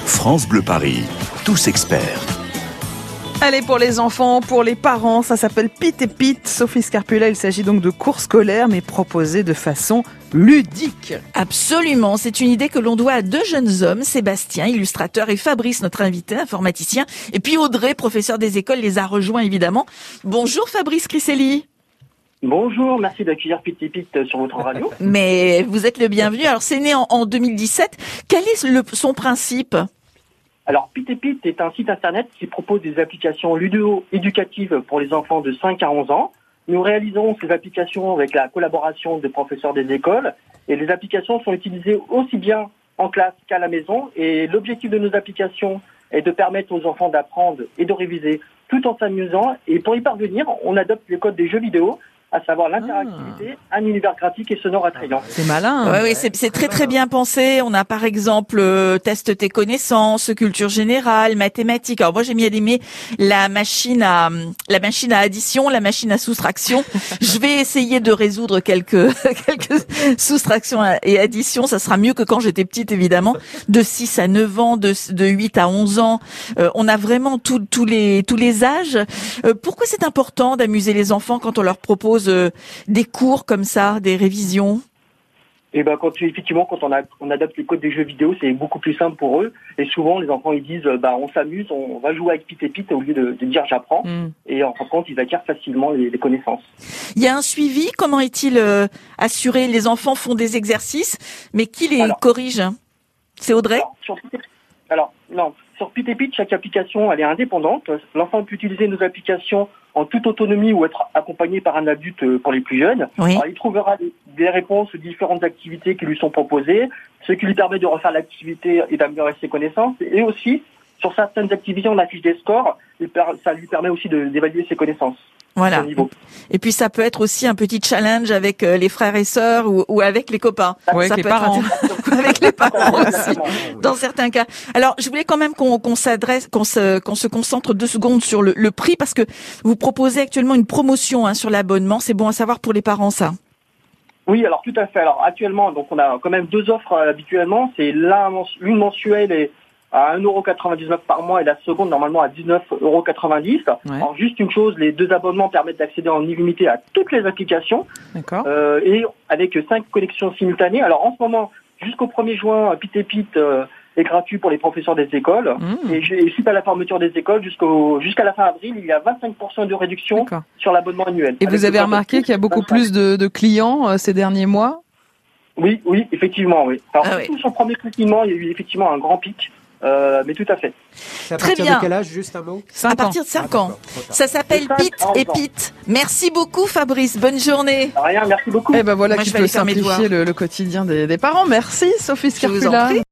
France Bleu Paris, tous experts. Allez, pour les enfants, pour les parents, ça s'appelle Pete et Pete. Sophie Scarpula, il s'agit donc de cours scolaires, mais proposés de façon ludique. Absolument, c'est une idée que l'on doit à deux jeunes hommes, Sébastien, illustrateur, et Fabrice, notre invité, informaticien. Et puis Audrey, professeur des écoles, les a rejoints évidemment. Bonjour Fabrice Criselli. Bonjour, merci d'accueillir Pete et Pete sur votre radio. Mais vous êtes le bienvenu. Alors c'est né en 2017. Quel est son principe ? Alors, Pete et Pete est un site internet qui propose des applications ludо-éducatives pour les enfants de 5 à 11 ans. Nous réalisons ces applications avec la collaboration des professeurs des écoles et les applications sont utilisées aussi bien en classe qu'à la maison. Et l'objectif de nos applications est de permettre aux enfants d'apprendre et de réviser tout en s'amusant. Et pour y parvenir, on adopte les codes des jeux vidéo, à savoir l'interactivité, un univers graphique et sonore attrayant. C'est malin. Oui, c'est très très bien pensé. On a par exemple teste tes connaissances, culture générale, mathématiques. Alors moi j'ai bien aimé la machine à addition, la machine à soustraction. Je vais essayer de résoudre quelques soustractions et additions. Ça sera mieux que quand j'étais petite évidemment. De 6 à 9 ans, de 8 à 11 ans. On a vraiment tous les âges. Pourquoi c'est important d'amuser les enfants quand on leur propose des cours comme ça, des révisions? Et quand on adopte les codes des jeux vidéo, c'est beaucoup plus simple pour eux. Et souvent, les enfants, ils disent, on s'amuse, on va jouer avec Pete et Pete au lieu de dire j'apprends. Et en fin de compte, ils acquièrent facilement les connaissances. Il y a un suivi. Comment est-il assuré? Les enfants font des exercices, mais qui les corrige? C'est Audrey? Sur Pete et Pete, chaque application, elle est indépendante. L'enfant peut utiliser nos applications en toute autonomie ou être accompagné par un adulte pour les plus jeunes. Oui. Alors, il trouvera des réponses aux différentes activités qui lui sont proposées, ce qui lui permet de refaire l'activité et d'améliorer ses connaissances. Et aussi, sur certaines activités, on affiche des scores. Ça lui permet aussi d'évaluer ses connaissances. Voilà. Et puis ça peut être aussi un petit challenge avec les frères et sœurs ou avec les copains. Ouais, ça avec peut les être parents. avec les parents aussi, dans certains cas. Alors, je voulais quand même qu'on se concentre 2 secondes sur le prix parce que vous proposez actuellement une promotion sur l'abonnement. C'est bon à savoir pour les parents, ça. Oui, alors tout à fait. Alors actuellement, donc on a quand même 2 offres habituellement. C'est l'une mensuelle et à 1,99€ par mois et la seconde normalement à 19,90€. Ouais. Alors juste une chose, les 2 abonnements permettent d'accéder en illimité à toutes les applications. D'accord. Et avec 5 connexions simultanées. Alors en ce moment, jusqu'au 1er juin, Pete et Pete est gratuit pour les professeurs des écoles. Et suite à la fermeture des écoles, jusqu'à la fin avril, il y a 25% de réduction sur l'abonnement annuel. Et vous avez remarqué qu'il y a beaucoup plus de clients ces derniers mois? Oui, effectivement, oui. Alors oui. sur le premier confinement, il y a eu effectivement un grand pic. Mais tout à fait. C'est à Très partir bien. de quel âge, juste un mot? 5 À ans. partir de 5 ans. Ça s'appelle De 5 Pete à et 11 ans. Pete. Merci beaucoup Fabrice. Bonne journée. Rien, merci beaucoup. Eh ben voilà Moi, qui je vais peut aller faire mes simplifier devoirs. le quotidien des parents. Merci Sophie Je vous en Scarpula. prie.